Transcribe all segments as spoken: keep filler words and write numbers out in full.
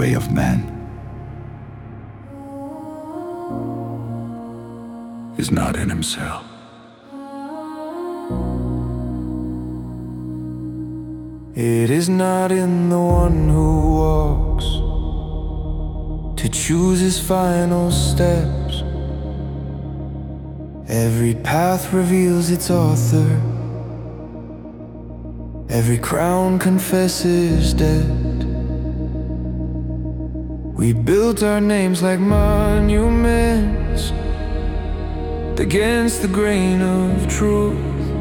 way of man is not in himself. It is not in the one who walks to choose his final steps. Every path reveals its author. Every crown confesses debt. We built our names like monuments against the grain of truth.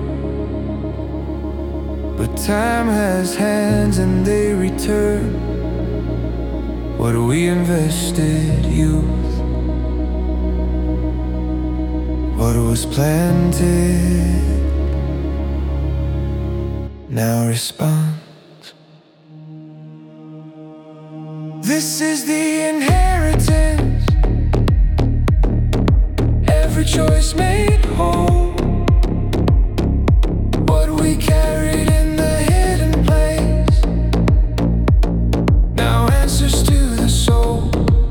But time has hands and they return what we invested, youth. What was planted now responds. This is the inheritance, every choice made whole. What we carried in the hidden place now answers to the soul.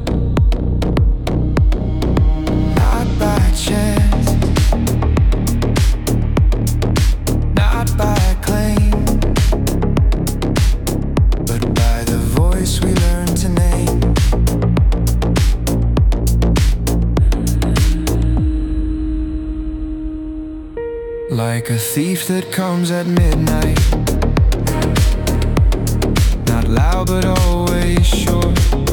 Not by chance, not by claim, but by the voice we learn to name. Like a thief that comes at midnight, not loud but always sure.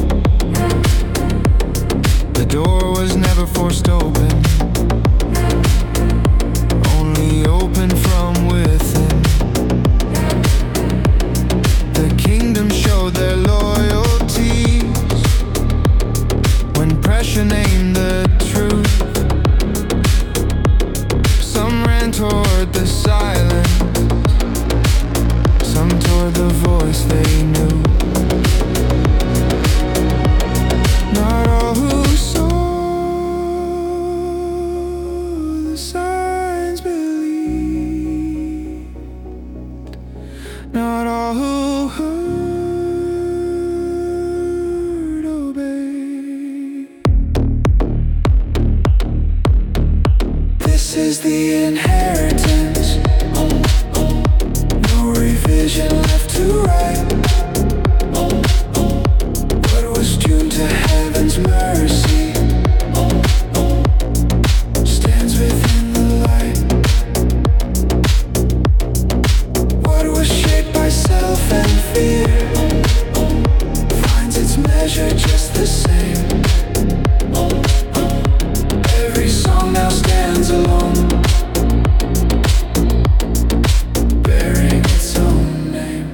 The door was never forced open, only open from within. The kingdom showed their loyalties when pressure named the truth. Some ran toward the silence, some toward the voice they knew. Not all who saw the signs believed, not all who heard obeyed. This is the inheritance, no revision left to write. What was tuned to heaven's mercy stands within the light. What was shaped by self and fear finds its measure just the same. Every song now stands alone, bearing its own name.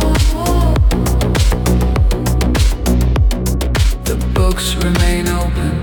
The books remain open,